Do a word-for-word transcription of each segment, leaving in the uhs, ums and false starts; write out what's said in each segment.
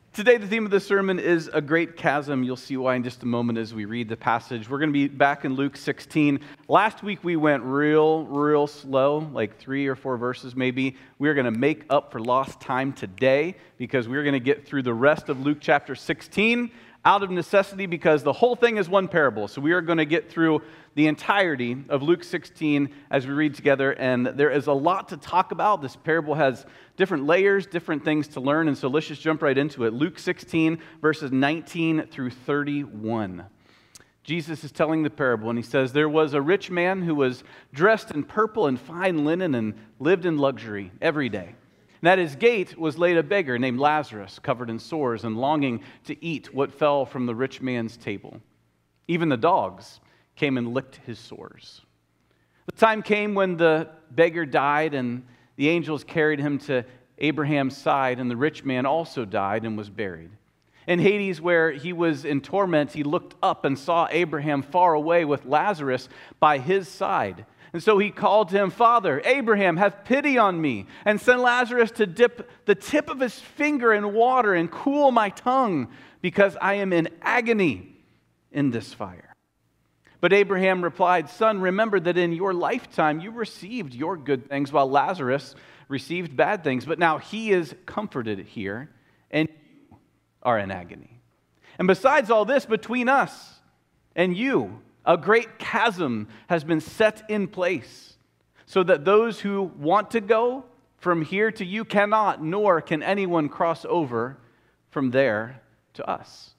Today, the theme of the sermon is a great chasm. You'll see why in just a moment as we read the passage. We're going to be back in Luke sixteen. Last week, we went real, real slow, like three or four verses maybe. We're going to make up for lost time today because we're going to get through the rest of Luke chapter sixteen out of necessity because the whole thing is one parable. So we are going to get through the entirety of Luke sixteen as we read together, and there is a lot to talk about. This parable has different layers, different things to learn, and so let's just jump right into it. Luke sixteen, verses nineteen through thirty-one. Jesus is telling the parable, and he says, "There was a rich man who was dressed in purple and fine linen and lived in luxury every day. And at his gate was laid a beggar named Lazarus, covered in sores and longing to eat what fell from the rich man's table. Even the dogs came and licked his sores. The time came when the beggar died, and the angels carried him to Abraham's side, and the rich man also died and was buried. In Hades, where he was in torment, he looked up and saw Abraham far away with Lazarus by his side. And so he called to him, 'Father, Abraham, have pity on me, and send Lazarus to dip the tip of his finger in water and cool my tongue, because I am in agony in this fire.' But Abraham replied, 'Son, remember that in your lifetime you received your good things, while Lazarus received bad things. But now he is comforted here, and you are in agony. And besides all this, between us and you, a great chasm has been set in place, so that those who want to go from here to you cannot, nor can anyone cross over from there to us.'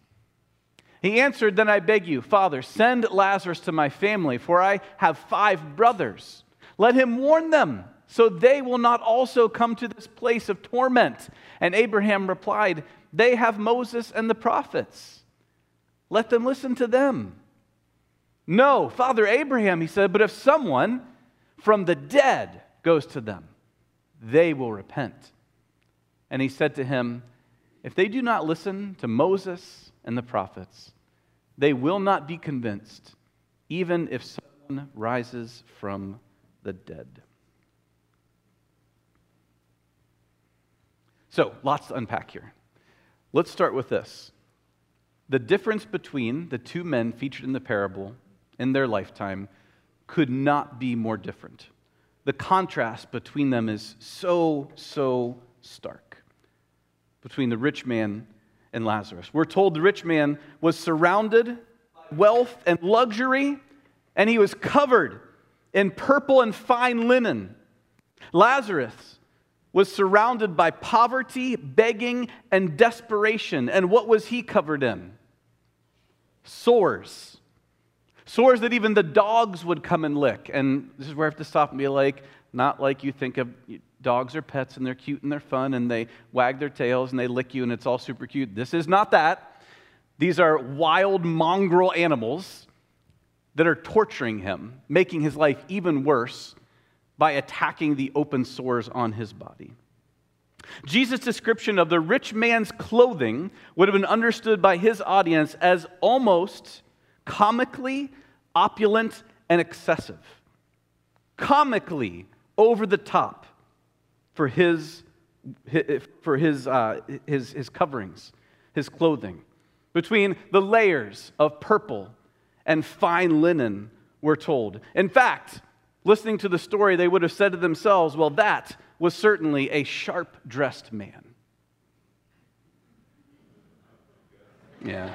He answered, 'Then I beg you, Father, send Lazarus to my family, for I have five brothers. Let him warn them, so they will not also come to this place of torment.' And Abraham replied, 'They have Moses and the prophets. Let them listen to them.' 'No, Father Abraham,' he said, 'but if someone from the dead goes to them, they will repent.' And he said to him, 'If they do not listen to Moses and the prophets, they will not be convinced, even if someone rises from the dead.'" So, lots to unpack here. Let's start with this. The difference between the two men featured in the parable in their lifetime could not be more different. The contrast between them is so, so stark. Between the rich man and Lazarus. We're told the rich man was surrounded by wealth and luxury, and he was covered in purple and fine linen. Lazarus was surrounded by poverty, begging, and desperation. And what was he covered in? Sores. Sores that even the dogs would come and lick. And this is where I have to stop and be like, not like you think of dogs are pets and they're cute and they're fun and they wag their tails and they lick you and it's all super cute. This is not that. These are wild mongrel animals that are torturing him, making his life even worse by attacking the open sores on his body. Jesus' description of the rich man's clothing would have been understood by his audience as almost comically opulent and excessive. Comically over the top for his, for his, uh, his, his coverings, his clothing. Between the layers of purple and fine linen, we're told. In fact, listening to the story, they would have said to themselves, well, that was certainly a sharp-dressed man. Yeah.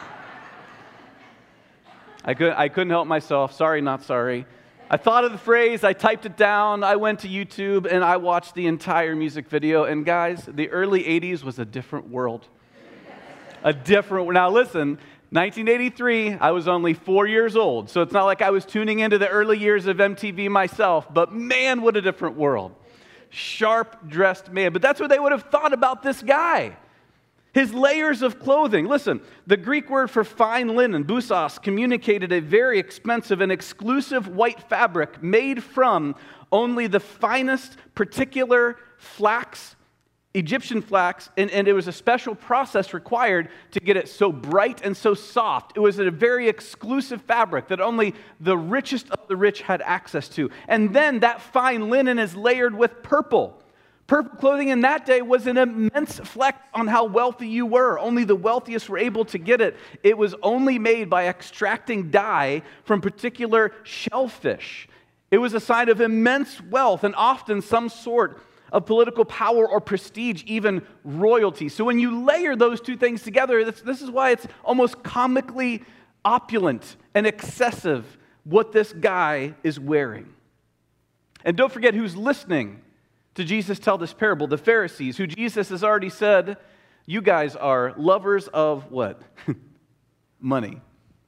I, could, I couldn't help myself. Sorry, not sorry. I thought of the phrase, I typed it down, I went to YouTube, and I watched the entire music video. And guys, the early eighties was a different world. A different, now listen, nineteen eighty-three, I was only four years old, so it's not like I was tuning into the early years of M T V myself, but man, what a different world. Sharp-dressed man. But that's what they would have thought about this guy. His layers of clothing. Listen, the Greek word for fine linen, bousos, communicated a very expensive and exclusive white fabric made from only the finest particular flax, Egyptian flax, and, and it was a special process required to get it so bright and so soft. It was a very exclusive fabric that only the richest of the rich had access to. And then that fine linen is layered with purple. Purple clothing in that day was an immense flex on how wealthy you were. Only the wealthiest were able to get it. It was only made by extracting dye from particular shellfish. It was a sign of immense wealth and often some sort of political power or prestige, even royalty. So when you layer those two things together, this, this is why it's almost comically opulent and excessive what this guy is wearing. And don't forget who's listening to Jesus tell this parable, the Pharisees, who Jesus has already said, you guys are lovers of what? Money.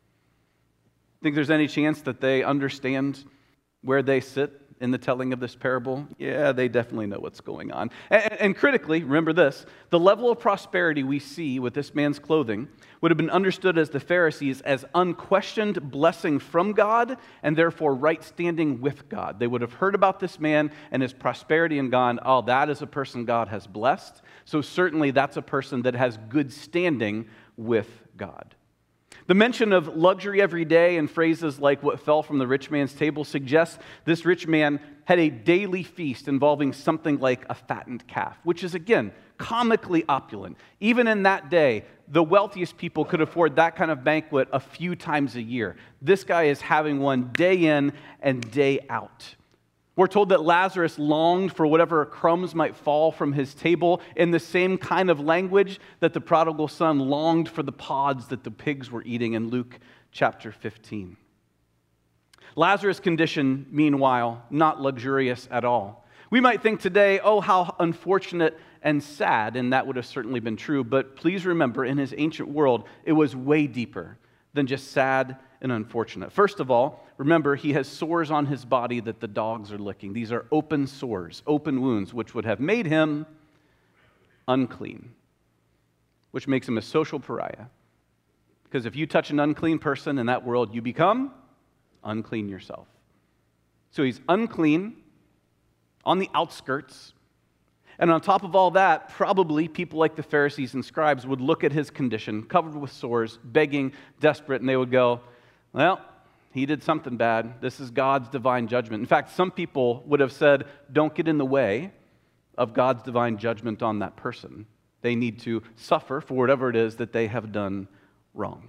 Think there's any chance that they understand where they sit in the telling of this parable? Yeah, they definitely know what's going on. And, and critically, remember this, the level of prosperity we see with this man's clothing would have been understood as the Pharisees as unquestioned blessing from God and therefore right standing with God. They would have heard about this man and his prosperity and gone, oh, that is a person God has blessed. So certainly that's a person that has good standing with God. The mention of luxury every day and phrases like what fell from the rich man's table suggests this rich man had a daily feast involving something like a fattened calf, which is, again, comically opulent. Even in that day, the wealthiest people could afford that kind of banquet a few times a year. This guy is having one day in and day out. We're told that Lazarus longed for whatever crumbs might fall from his table in the same kind of language that the prodigal son longed for the pods that the pigs were eating in Luke chapter fifteen. Lazarus' condition, meanwhile, not luxurious at all. We might think today, oh, how unfortunate and sad, and that would have certainly been true, but please remember, in his ancient world, it was way deeper than just sad and unfortunate. First of all, remember, he has sores on his body that the dogs are licking. These are open sores, open wounds, which would have made him unclean, which makes him a social pariah. Because if you touch an unclean person in that world, you become unclean yourself. So he's unclean on the outskirts. And on top of all that, probably people like the Pharisees and scribes would look at his condition, covered with sores, begging, desperate, and they would go, well, he did something bad. This is God's divine judgment. In fact, some people would have said, don't get in the way of God's divine judgment on that person. They need to suffer for whatever it is that they have done wrong.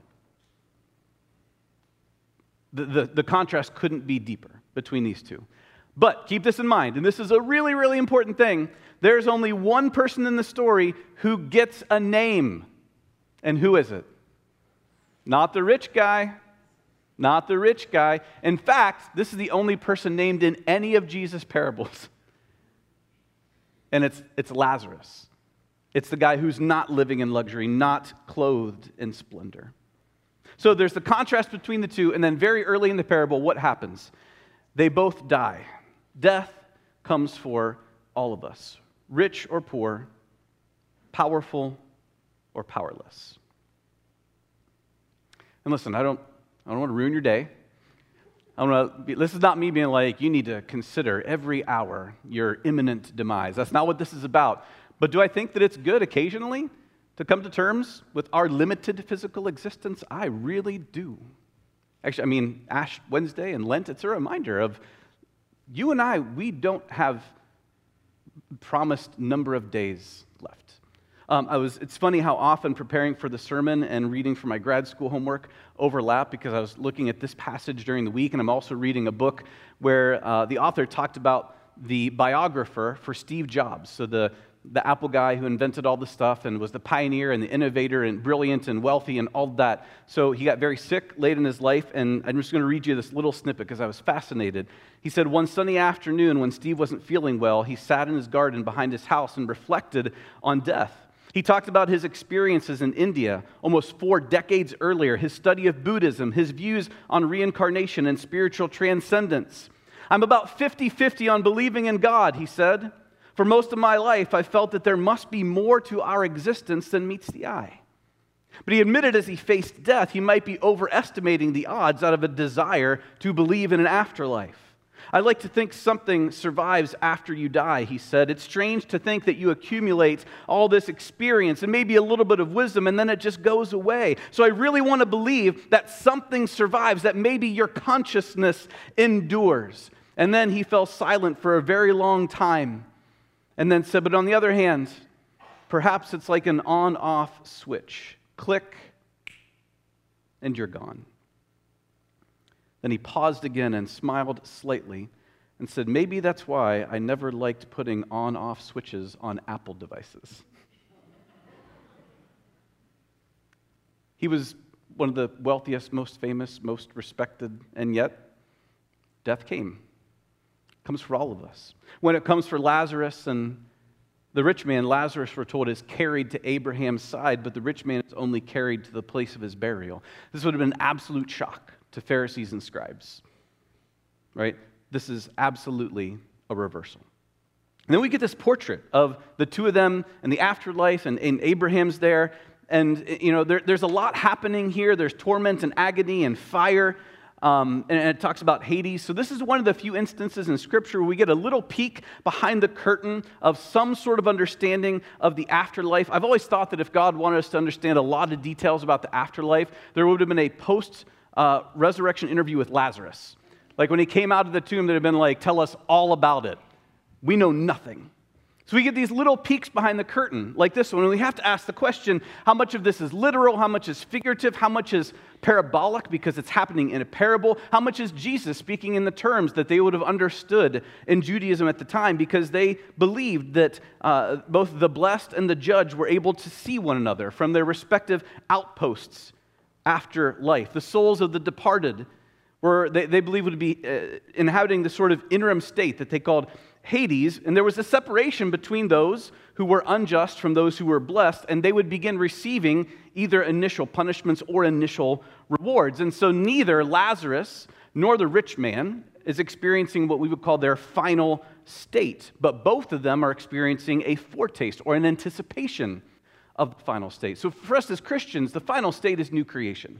The, the, the contrast couldn't be deeper between these two. But keep this in mind, and this is a really, really important thing. There's only one person in the story who gets a name. And who is it? Not the rich guy. Not the rich guy. In fact, this is the only person named in any of Jesus' parables. And it's, it's Lazarus. It's the guy who's not living in luxury, not clothed in splendor. So there's the contrast between the two, and then very early in the parable, what happens? They both die. Death comes for all of us, rich or poor, powerful or powerless. And listen, I don't, I don't want to ruin your day. I want to be, this is not me being like, you need to consider every hour your imminent demise. That's not what this is about. But do I think that it's good occasionally to come to terms with our limited physical existence? I really do. Actually, I mean, Ash Wednesday and Lent, it's a reminder of you and I, we don't have promised number of days left. Um, I was. It's funny how often preparing for the sermon and reading for my grad school homework overlap, because I was looking at this passage during the week, and I'm also reading a book where uh, the author talked about the biographer for Steve Jobs, so the the Apple guy who invented all this stuff and was the pioneer and the innovator and brilliant and wealthy and all that. So he got very sick late in his life, and I'm just going to read you this little snippet because I was fascinated. He said, one sunny afternoon when Steve wasn't feeling well, he sat in his garden behind his house and reflected on death. He talked about his experiences in India almost four decades earlier, his study of Buddhism, his views on reincarnation and spiritual transcendence. I'm about fifty-fifty on believing in God, he said. For most of my life, I felt that there must be more to our existence than meets the eye. But he admitted as he faced death, he might be overestimating the odds out of a desire to believe in an afterlife. I like to think something survives after you die, he said. It's strange to think that you accumulate all this experience and maybe a little bit of wisdom, and then it just goes away. So I really want to believe that something survives, that maybe your consciousness endures. And then he fell silent for a very long time. And then said, but on the other hand, perhaps it's like an on-off switch. Click, and you're gone. Then he paused again and smiled slightly and said, maybe that's why I never liked putting on-off switches on Apple devices. He was one of the wealthiest, most famous, most respected, and yet death came. It comes for all of us. When it comes for Lazarus and the rich man, Lazarus, we're told, is carried to Abraham's side, but the rich man is only carried to the place of his burial. This would have been an absolute shock to Pharisees and scribes, right? This is absolutely a reversal. And then we get this portrait of the two of them and the afterlife, and, and Abraham's there. And, you know, there, there's a lot happening here. There's torment and agony and fire. Um, and, and it talks about Hades. So this is one of the few instances in Scripture where we get a little peek behind the curtain of some sort of understanding of the afterlife. I've always thought that if God wanted us to understand a lot of details about the afterlife, there would have been a post-resurrection uh, interview with Lazarus. Like when he came out of the tomb, they'd have been like, tell us all about it. We know nothing. So we get these little peeks behind the curtain, like this one, and we have to ask the question, how much of this is literal, how much is figurative, how much is parabolic because it's happening in a parable, how much is Jesus speaking in the terms that they would have understood in Judaism at the time because they believed that uh, both the blessed and the judge were able to see one another from their respective outposts after life. The souls of the departed were, they, they believed would be uh, inhabiting this sort of interim state that they called Hades, and there was a separation between those who were unjust from those who were blessed, and they would begin receiving either initial punishments or initial rewards. And so neither Lazarus nor the rich man is experiencing what we would call their final state, but both of them are experiencing a foretaste or an anticipation of the final state. So for us as Christians, the final state is new creation.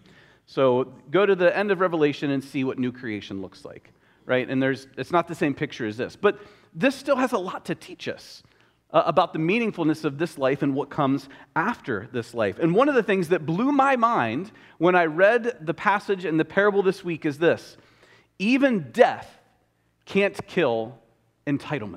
So go to the end of Revelation and see what new creation looks like, right? And there's it's not the same picture as this, but this still has a lot to teach us uh, about the meaningfulness of this life and what comes after this life. And one of the things that blew my mind when I read the passage in the parable this week is this: even death can't kill entitlement.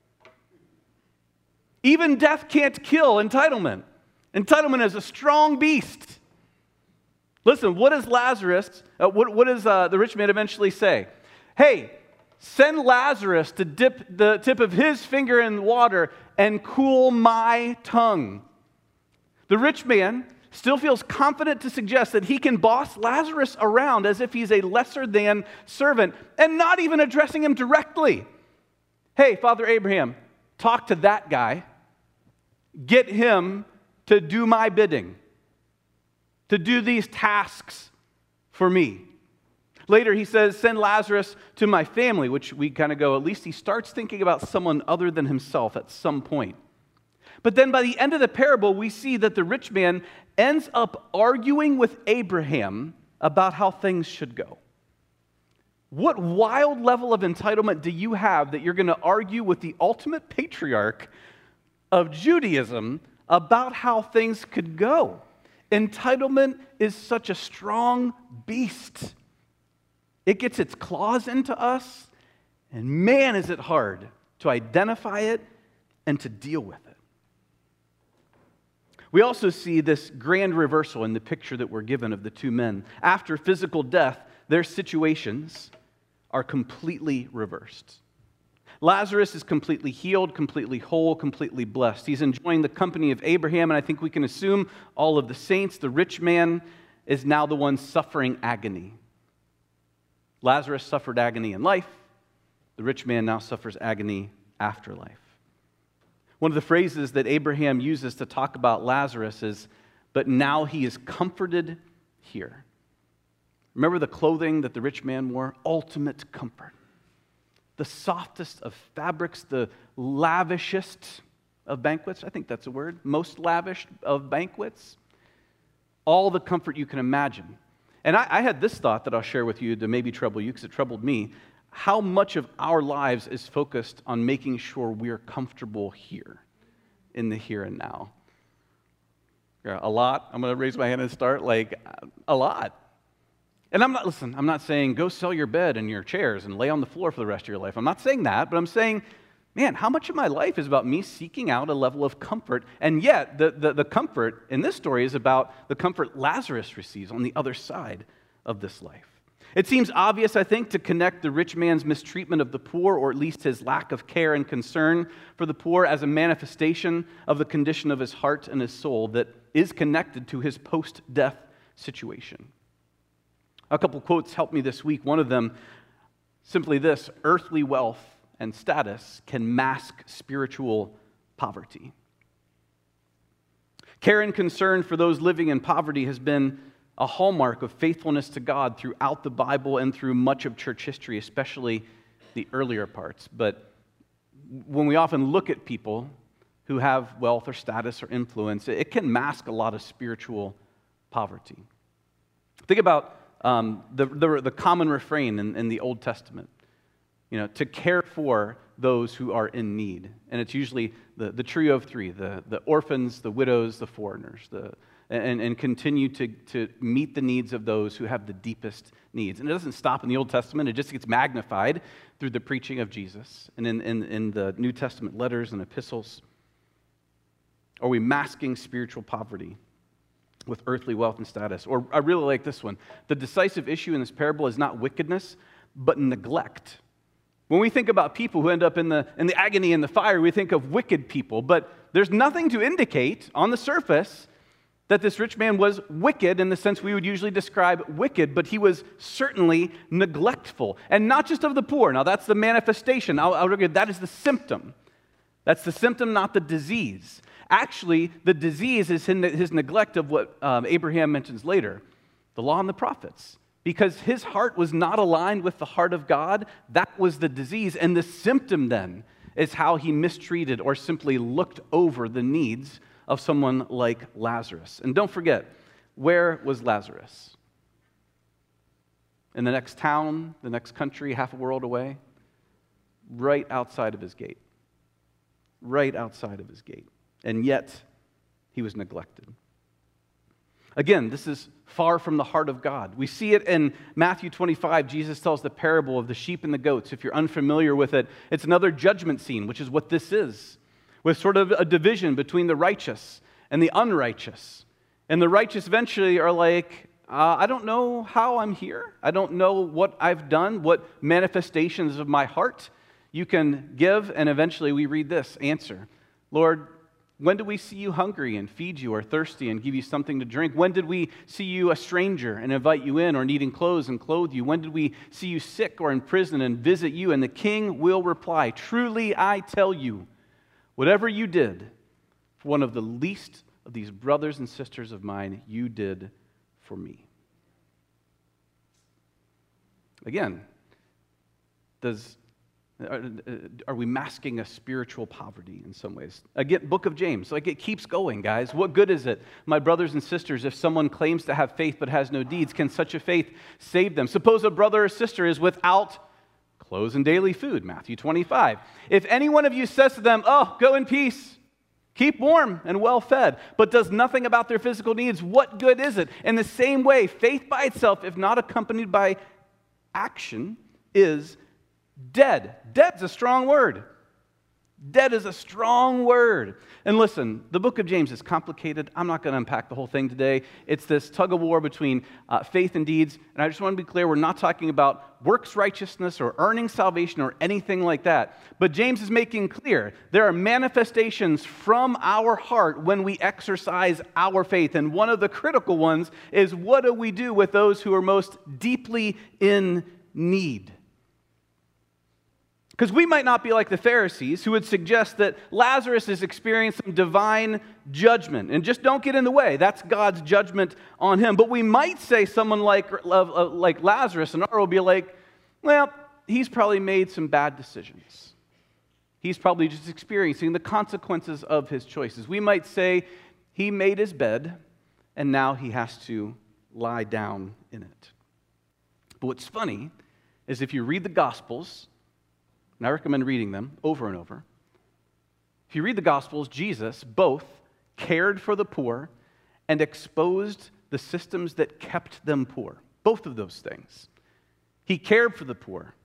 Even death can't kill entitlement. Entitlement is a strong beast. Listen, what does Lazarus, uh, what, what does uh, the rich man eventually say? Hey, send Lazarus to dip the tip of his finger in water and cool my tongue. The rich man still feels confident to suggest that he can boss Lazarus around as if he's a lesser than servant and not even addressing him directly. Hey, Father Abraham, talk to that guy. Get him to do my bidding, to do these tasks for me. Later, he says, send Lazarus to my family, which we kind of go, at least he starts thinking about someone other than himself at some point. But then by the end of the parable, we see that the rich man ends up arguing with Abraham about how things should go. What wild level of entitlement do you have that you're going to argue with the ultimate patriarch of Judaism about how things could go? Entitlement is such a strong beast. It gets its claws into us, and man, is it hard to identify it and to deal with it. We also see this grand reversal in the picture that we're given of the two men. After physical death, their situations are completely reversed. Lazarus is completely healed, completely whole, completely blessed. He's enjoying the company of Abraham, and I think we can assume all of the saints. The rich man is now the one suffering agony. Lazarus suffered agony in life. The rich man now suffers agony after life. One of the phrases that Abraham uses to talk about Lazarus is, but now he is comforted here. Remember the clothing that the rich man wore? Ultimate comfort. The softest of fabrics, the lavishest of banquets. I think that's a word. Most lavish of banquets. All the comfort you can imagine. And I, I had this thought that I'll share with you to maybe trouble you, because it troubled me. How much of our lives is focused on making sure we're comfortable here, in the here and now? Yeah, a lot. I'm going to raise my hand and start, like, a lot. And I'm not, listen, I'm not saying go sell your bed and your chairs and lay on the floor for the rest of your life. I'm not saying that, but I'm saying, man, how much of my life is about me seeking out a level of comfort? And yet, the, the, the comfort in this story is about the comfort Lazarus receives on the other side of this life. It seems obvious, I think, to connect the rich man's mistreatment of the poor, or at least his lack of care and concern for the poor, as a manifestation of the condition of his heart and his soul that is connected to his post-death situation. A couple quotes helped me this week. One of them, simply this: earthly wealth and status can mask spiritual poverty. Care and concern for those living in poverty has been a hallmark of faithfulness to God throughout the Bible and through much of church history, especially the earlier parts. But when we often look at people who have wealth or status or influence, it can mask a lot of spiritual poverty. Think about um, the, the, the common refrain in, in the Old Testament, you know, to care for those who are in need. And it's usually the, the trio of three, the, the orphans, the widows, the foreigners, the And, and continue to, to meet the needs of those who have the deepest needs. And it doesn't stop in the Old Testament. It just gets magnified through the preaching of Jesus and in, in, in the New Testament letters and epistles. Are we masking spiritual poverty with earthly wealth and status? Or I really like this one. The decisive issue in this parable is not wickedness, but neglect. When we think about people who end up in the, in the agony and the fire, we think of wicked people. But there's nothing to indicate on the surface that this rich man was wicked in the sense we would usually describe wicked, but he was certainly neglectful. And not just of the poor. Now, that's the manifestation. I'll, I'll argue that is the symptom. That's the symptom, not the disease. Actually, the disease is his neglect of what um, Abraham mentions later, the law and the prophets. Because his heart was not aligned with the heart of God, that was the disease. And the symptom then is how he mistreated or simply looked over the needs of someone like Lazarus. And don't forget, where was Lazarus? In the next town, the next country, half a world away? Right outside of his gate. Right outside of his gate. And yet, he was neglected. Again, this is far from the heart of God. We see it in Matthew twenty-five. Jesus tells the parable of the sheep and the goats. If you're unfamiliar with it, it's another judgment scene, which is what this is, with sort of a division between the righteous and the unrighteous. And the righteous eventually are like, uh, I don't know how I'm here. I don't know what I've done, what manifestations of my heart you can give. And eventually we read this answer: Lord, when did we see you hungry and feed you, or thirsty and give you something to drink? When did we see you a stranger and invite you in, or needing clothes and clothe you? When did we see you sick or in prison and visit you? And the king will reply, truly I tell you, whatever you did for one of the least of these brothers and sisters of mine, you did for me. Again, does are, are we masking a spiritual poverty in some ways? Again, book of James, like it keeps going, guys. What good is it, my brothers and sisters, if someone claims to have faith but has no deeds? Can such a faith save them? Suppose a brother or sister is without clothes and daily food, Matthew twenty-five. If any one of you says to them, oh, go in peace, keep warm and well fed, but does nothing about their physical needs, what good is it? In the same way, faith by itself, if not accompanied by action, is dead. Dead's a strong word. Dead is a strong word. And listen, the book of James is complicated. I'm not going to unpack the whole thing today. It's this tug of war between uh, faith and deeds. And I just want to be clear, we're not talking about works righteousness or earning salvation or anything like that. But James is making clear there are manifestations from our heart when we exercise our faith. And one of the critical ones is, what do we do with those who are most deeply in need? Because we might not be like the Pharisees, who would suggest that Lazarus is experiencing divine judgment. And just don't get in the way. That's God's judgment on him. But we might say someone like, uh, like Lazarus, and our will be like, well, he's probably made some bad decisions. He's probably just experiencing the consequences of his choices. We might say he made his bed, and now he has to lie down in it. But what's funny is if you read the Gospels, and I recommend reading them over and over. If you read the Gospels, Jesus both cared for the poor and exposed the systems that kept them poor. Both of those things. He cared for the poor,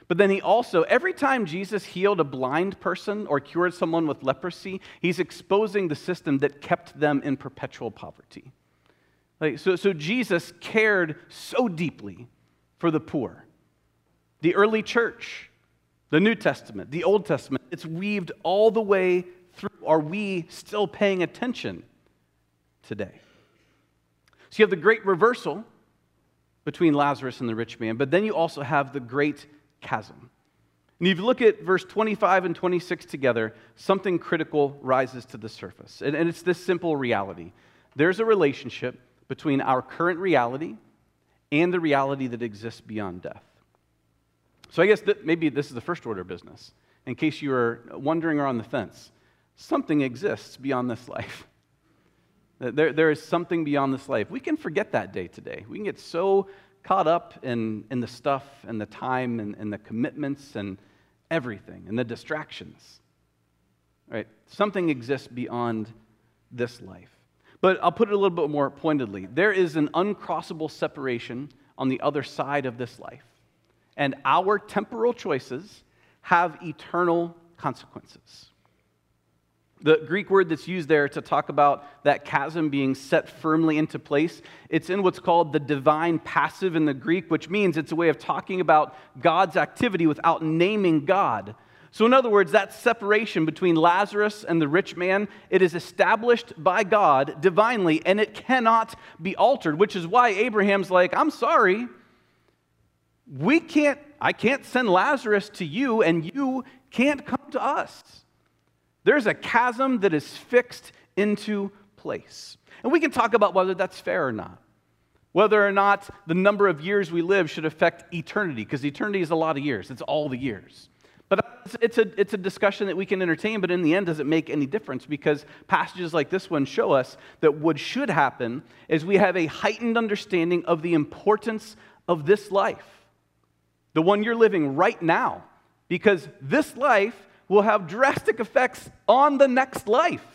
But then he also, every time Jesus healed a blind person or cured someone with leprosy, he's exposing the system that kept them in perpetual poverty. Like, so, so Jesus cared so deeply for the poor. The early church, the New Testament, the Old Testament, it's weaved all the way through. Are we still paying attention today? So you have the great reversal between Lazarus and the rich man, but then you also have the great chasm. And if you look at verse twenty-five and twenty-six together, something critical rises to the surface. And, and it's this simple reality. There's a relationship between our current reality and the reality that exists beyond death. So I guess that maybe this is the first order of business. In case you were wondering or on the fence, something exists beyond this life. There, there is something beyond this life. We can forget that day today. We can get so caught up in, in the stuff and the time and, and the commitments and everything and the distractions. Right? Something exists beyond this life. But I'll put it a little bit more pointedly. There is an uncrossable separation on the other side of this life. And our temporal choices have eternal consequences. The Greek word that's used there to talk about that chasm being set firmly into place, it's in what's called the divine passive in the Greek, which means it's a way of talking about God's activity without naming God. So in other words, that separation between Lazarus and the rich man, it is established by God divinely, and it cannot be altered, which is why Abraham's like, I'm sorry, we can't, I can't send Lazarus to you, and you can't come to us. There's a chasm that is fixed into place. And we can talk about whether that's fair or not. Whether or not the number of years we live should affect eternity, because eternity is a lot of years. It's all the years. But it's a, it's a discussion that we can entertain, but in the end, does it make any difference? Because passages like this one show us that what should happen is we have a heightened understanding of the importance of this life, the one you're living right now, because this life will have drastic effects on the next life.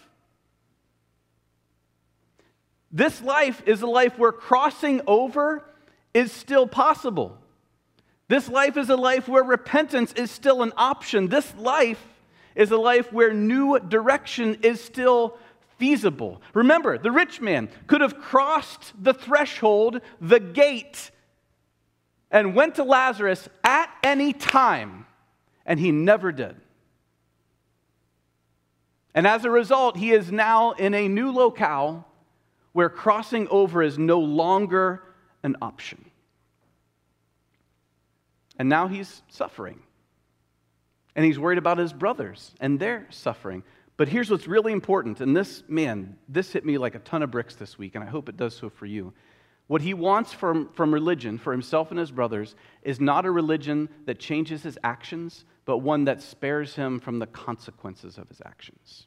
This life is a life where crossing over is still possible. This life is a life where repentance is still an option. This life is a life where new direction is still feasible. Remember, the rich man could have crossed the threshold, the gate, and went to Lazarus at any time, and he never did. And as a result, he is now in a new locale where crossing over is no longer an option. And now he's suffering. And he's worried about his brothers and their suffering. But here's what's really important. And this, man, this hit me like a ton of bricks this week, and I hope it does so for you. What he wants from, from religion, for himself and his brothers, is not a religion that changes his actions, but one that spares him from the consequences of his actions.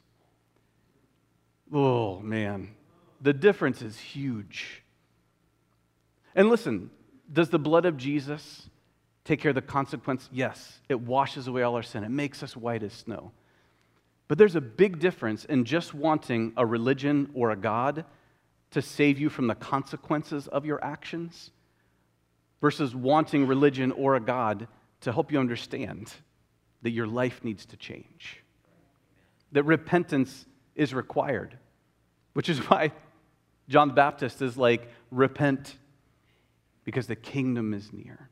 Oh, man. The difference is huge. And listen, does the blood of Jesus take care of the consequence? Yes. It washes away all our sin. It makes us white as snow. But there's a big difference in just wanting a religion or a God to save you from the consequences of your actions versus wanting religion or a God to help you understand that your life needs to change, that repentance is required, which is why John the Baptist is like, repent because the kingdom is near.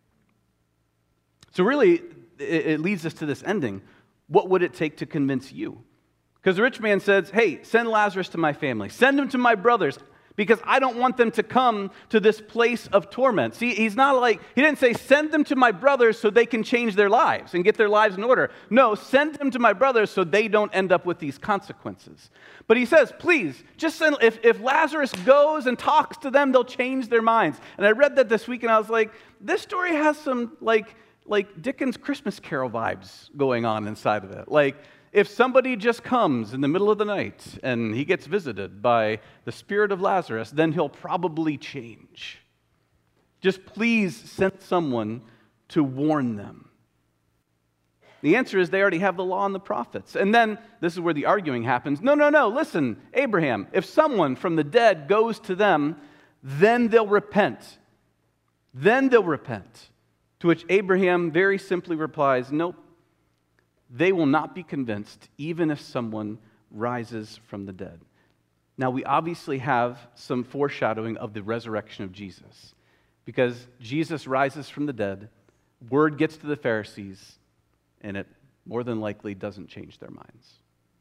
So really, it leads us to this ending. What would it take to convince you? Because the rich man says, hey, send Lazarus to my family. Send him to my brothers, because I don't want them to come to this place of torment. See, he's not like, he didn't say, send them to my brothers so they can change their lives and get their lives in order. No, send them to my brothers so they don't end up with these consequences. But he says, please, just send, if, if Lazarus goes and talks to them, they'll change their minds. And I read that this week and I was like, this story has some like, like Dickens' Christmas Carol vibes going on inside of it. Like, if somebody just comes in the middle of the night and he gets visited by the spirit of Lazarus, then he'll probably change. Just please send someone to warn them. The answer is they already have the law and the prophets. And then, this is where the arguing happens. No, no, no, listen, Abraham, if someone from the dead goes to them, then they'll repent. Then they'll repent. To which Abraham very simply replies, nope, they will not be convinced even if someone rises from the dead. Now, we obviously have some foreshadowing of the resurrection of Jesus, because Jesus rises from the dead, word gets to the Pharisees, and it more than likely doesn't change their minds.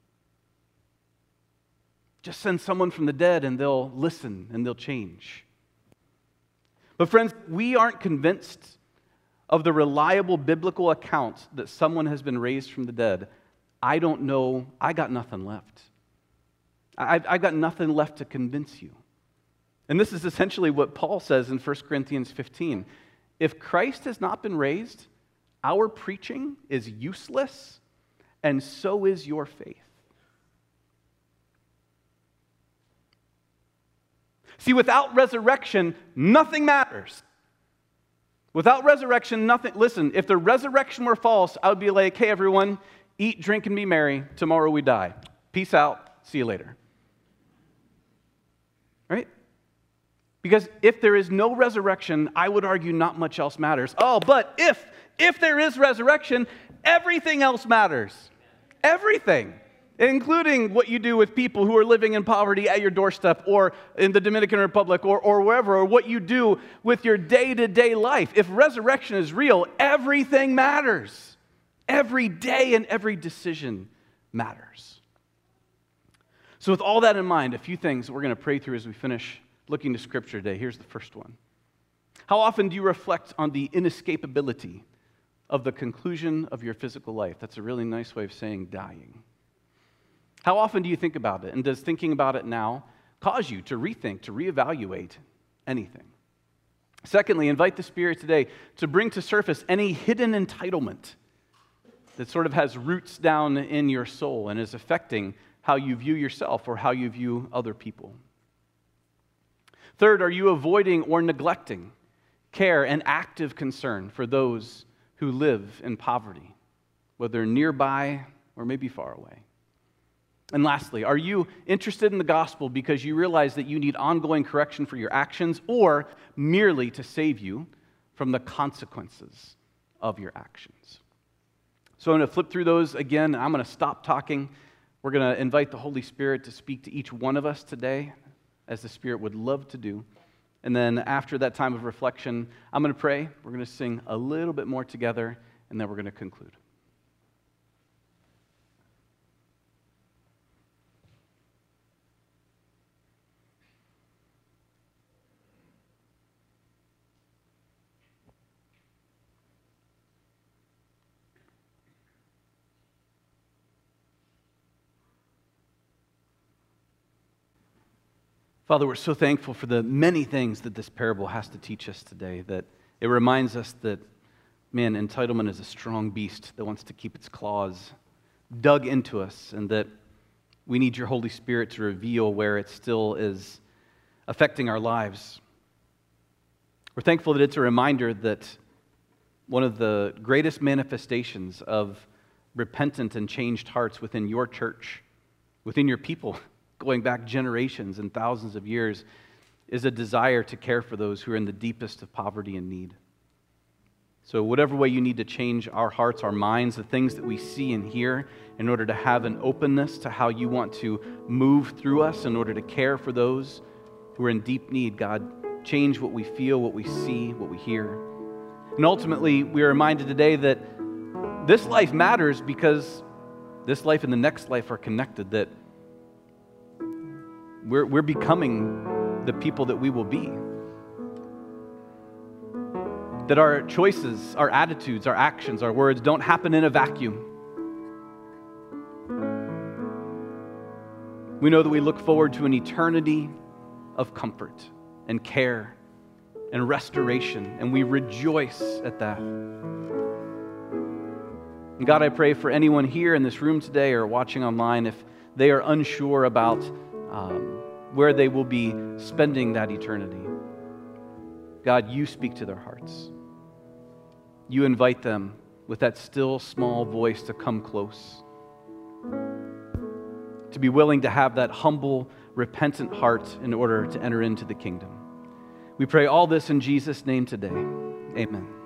Just send someone from the dead and they'll listen and they'll change. But friends, we aren't convinced of the reliable biblical account that someone has been raised from the dead. I don't know, I got nothing left. I've, I've got nothing left to convince you. And this is essentially what Paul says in First Corinthians fifteen. If Christ has not been raised, our preaching is useless, and so is your faith. See, without resurrection, nothing matters. Without resurrection, nothing. Listen, if the resurrection were false, I would be like, hey, everyone, eat, drink, and be merry. Tomorrow we die. Peace out. See you later. Right? Because if there is no resurrection, I would argue not much else matters. Oh, but if, if there is resurrection, everything else matters. Everything. Including what you do with people who are living in poverty at your doorstep or in the Dominican Republic or, or wherever, or what you do with your day-to-day life. If resurrection is real, everything matters. Every day and every decision matters. So with all that in mind, a few things that we're going to pray through as we finish looking to Scripture today. Here's the first one. How often do you reflect on the inescapability of the conclusion of your physical life? That's a really nice way of saying dying. How often do you think about it? And does thinking about it now cause you to rethink, to reevaluate anything? Secondly, invite the Spirit today to bring to surface any hidden entitlement that sort of has roots down in your soul and is affecting how you view yourself or how you view other people. Third, are you avoiding or neglecting care and active concern for those who live in poverty, whether nearby or maybe far away? And lastly, are you interested in the gospel because you realize that you need ongoing correction for your actions or merely to save you from the consequences of your actions? So I'm going to flip through those again. I'm going to stop talking. We're going to invite the Holy Spirit to speak to each one of us today, as the Spirit would love to do. And then after that time of reflection, I'm going to pray. We're going to sing a little bit more together, and then we're going to conclude. Father, we're so thankful for the many things that this parable has to teach us today, that it reminds us that, man, entitlement is a strong beast that wants to keep its claws dug into us, and that we need your Holy Spirit to reveal where it still is affecting our lives. We're thankful that it's a reminder that one of the greatest manifestations of repentant and changed hearts within your church, within your people, going back generations and thousands of years, is a desire to care for those who are in the deepest of poverty and need. So whatever way you need to change our hearts, our minds, the things that we see and hear in order to have an openness to how you want to move through us in order to care for those who are in deep need, God, change what we feel, what we see, what we hear. And ultimately, we are reminded today that this life matters because this life and the next life are connected, that We're, we're becoming the people that we will be. That our choices, our attitudes, our actions, our words don't happen in a vacuum. We know that we look forward to an eternity of comfort and care and restoration, and we rejoice at that. And God, I pray for anyone here in this room today or watching online, if they are unsure about Um, where they will be spending that eternity. God, you speak to their hearts. You invite them with that still small voice to come close, to be willing to have that humble, repentant heart in order to enter into the kingdom. We pray all this in Jesus' name today. Amen.